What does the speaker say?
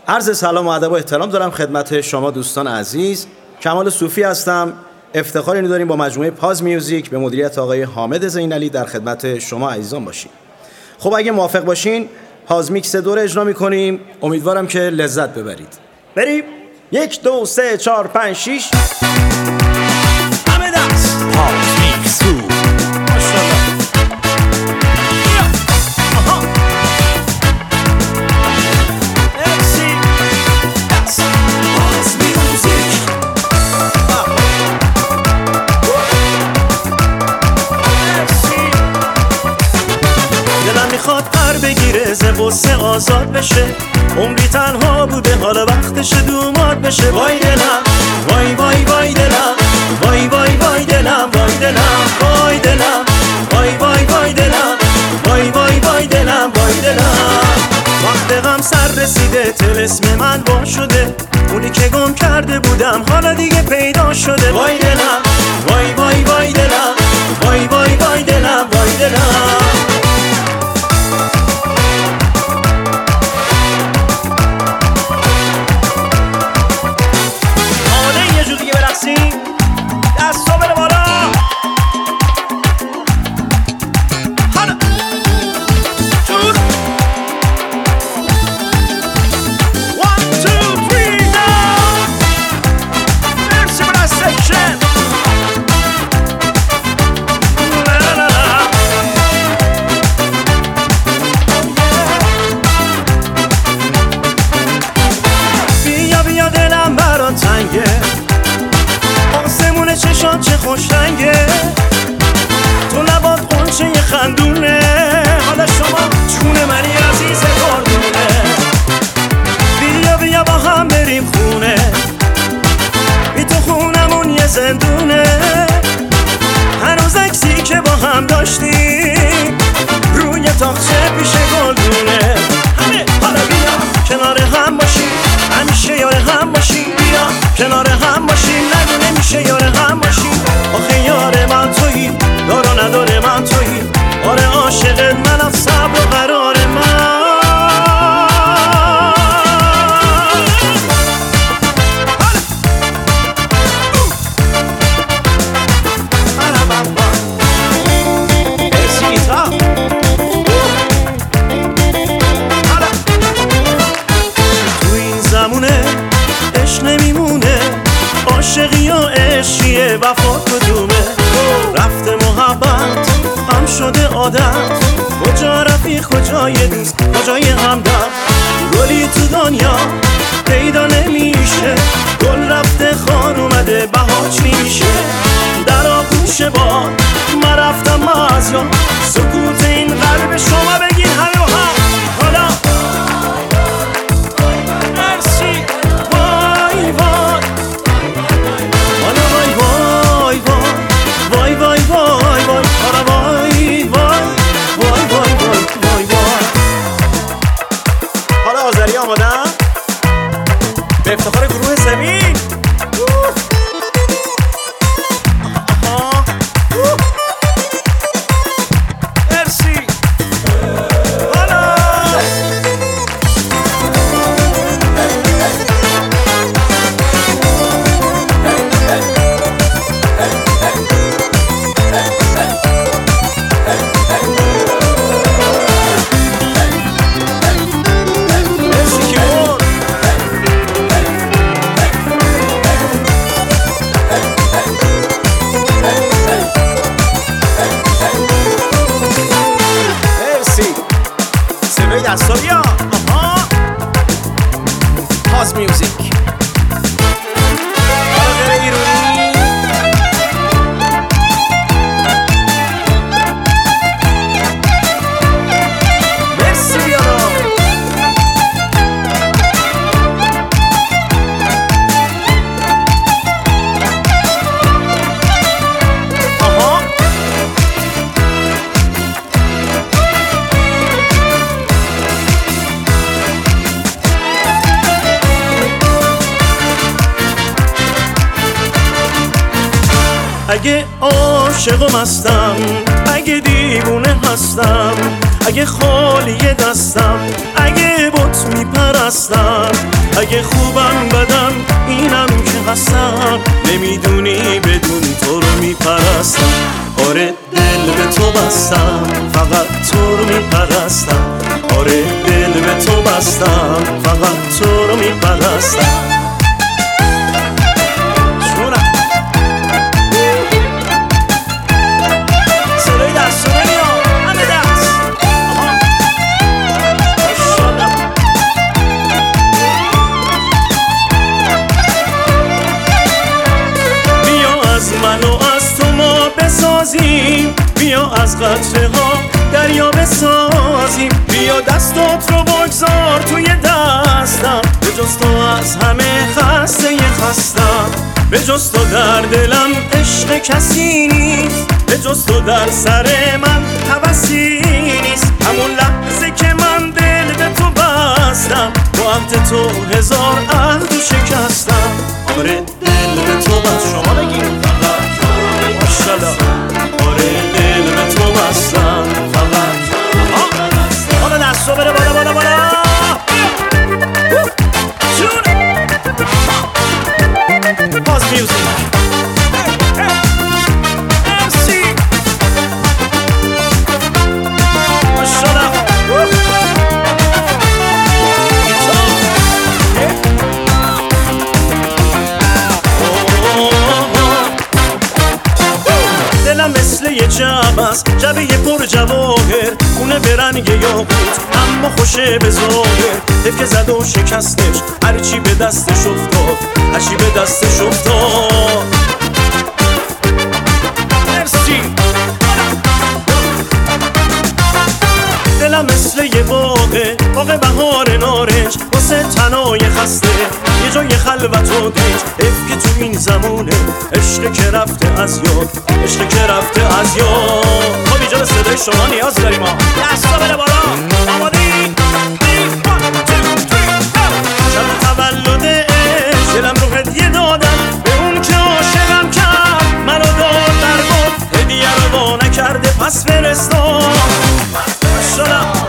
عرض سلام و ادب و احترام دارم خدمت شما دوستان عزیز. کمال صوفی هستم. افتخاری داریم با مجموعه پاز میوزیک به مدیریت آقای حامد زینعلی در خدمت شما عزیزان باشیم. خب اگه موافق باشین پاز میکس دور اجرا میکنیم. امیدوارم که لذت ببرید. بریم 1 2 3 4 5 6 همه دست پاز میکس ماشاءالله. بگیره ز غصه آزاد بشه، عمری تنها بوده حالا وقتش دوماد بشه. وای دلم وای وای وای دلم وای وای وای دلم وای دلم وای دلم وای وای وای دلم وای وای وای دلم وای دلم. وقت غم سر رسیده طلسم من وا شده، اونی که گم کرده بودم حالا دیگه پیدا شده. وای دلم وای وای وای دلم وای وای وای دلم وای دلم. دستا بره بالا. حالا جور 1 2 3 down. مرسی برای سکشن. بیا بیا دلم برات تنگه، آسمون چشام چه خوش رنگه، تو لبات قنچه خندونه، حالا شما چون منی عزیز کردونه. بیا بیا با هم بریم خونه، بی تو خونمون یه زندونه، هنوز عکسی که با هم داشتیم روی تاقچه پیش گلدونه. همه حالا بیا کنار هم باشیم، همیشه یار هم باشیم. بیا کنار هم باشیم، نگو نمیشه یار هم باشیم. آخه یار من تویی، دار و نداره من تویی. آره عاشقت منم، صبر و قرار من. تو این زمونه عشق نمیمونه، عاشقی و عشقیه وفا کدومه. رفته محبت هم شده عادت، کجا رفیق کجای دوست کجای همدم. گلی تو دنیا پیدا نمیشه، گل رفته خار اومده بهاج میشه. در آغوش باد من رفتم از یا سکوت این قلب شما بگین همه با هم. حالا مرسی وای وای حالا وای وای وای وای وای وای حالا وای وای وای وای وای وای. حالا آذری آمادم به افتخار گروه زمین. مرسی. حالا دستاویا پاز میوزیک آذر ایرانی. مرسی بیارم. اگه عاشقم هستم، اگه دیوونه هستم، اگه خالی دستم، اگه بت میپرستم، اگه خوبم بدم اینم که هستم، نمیدونی بدون تو رو میپرستم. آره دل به تو بستم، فقط تو رو میپرستم. آره دل به تو بستم، فقط تو رو میپرستم. صدای دست رو نمیاد، همه دست. بیا از من و از تو ما بسازیم، بیا از قطره ها دریا بسازیم. بیا دستات رو بگذار توی دستم، به جز تو از همه خسته خستم. به جز تو در دلم عشق کسی نیست، به جز تو در سر من هوسی نیست. همون لحظه که من دل به تو بستم، با عهد تو هزار عهد و شکستم. آره دل به تو بست، شما بگیم ماشالله. آره دل به تو بستم، فقط حالا دستو بره بالا بالا بالا. پاز میوزیک MC ماشالله. دلم مثل یه جعبه است، جعبه پر جواهر، خونه به رنگ یاقوت اما خوشه به ظاهر. حیف که زد و شکستش، هرچی به دستش افتاد، هرچی به دستش افتاد. مرسی. دلم مثل یه باغه، باغ بهار نارنج، واسه تنای خسته یه جای خلوت و دنج. حیف که تو این زمونه عشق که رفته از یاد، عشق که رفته از یاد. خب اینجا به صدای شما نیاز داریم ها، دستا بره بالا. آماده‌ای؟ شب تولدش دلم رو هدیه دادم به اون که عاشقم کرد، منو داد در گفت هدیه رو با نکرده پس فرستاد. ماشالله.